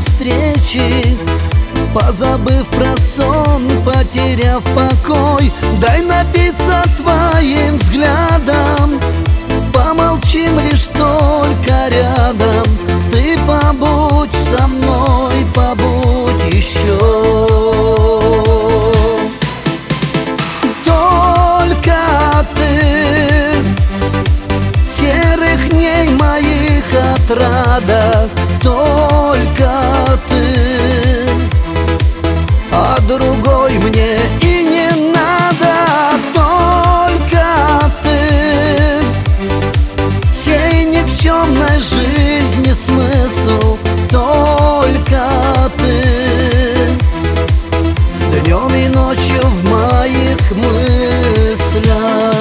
встречи, позабыв про сон, потеряв покой. Дай напиться твоим взглядом, помолчим лишь только рядом. Ты побудь со мной, побудь еще. Только ты, серых дней моих отрада, только ты, а другой мне и не надо. Только ты, всей никчемной жизни смысл, только ты, днем и ночью в моих мыслях.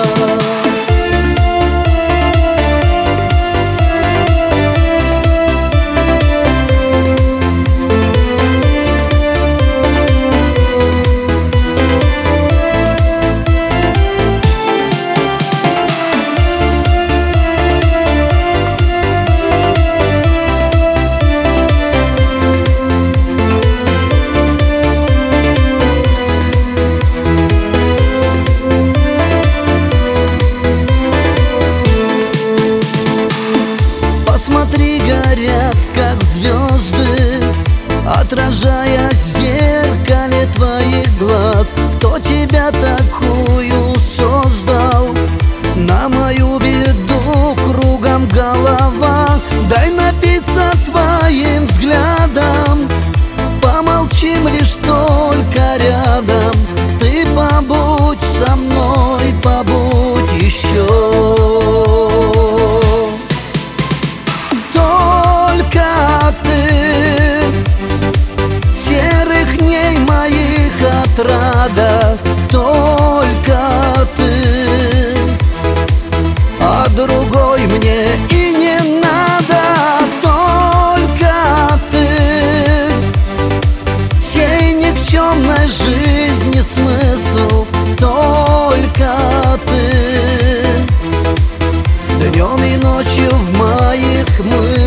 Посмотри, горят, как звезды, отражаясь в зеркале твоих глаз. Кто тебя такую создал? На мою беду кругом голова. Дай напиться твоим взглядом, помолчим лишь только рядом. Ты побудь со мной, побудь еще. Отрада, только ты, а другой мне и не надо. Только ты, всей никчемной жизни смысл, только ты, днем и ночью в моих мыслях.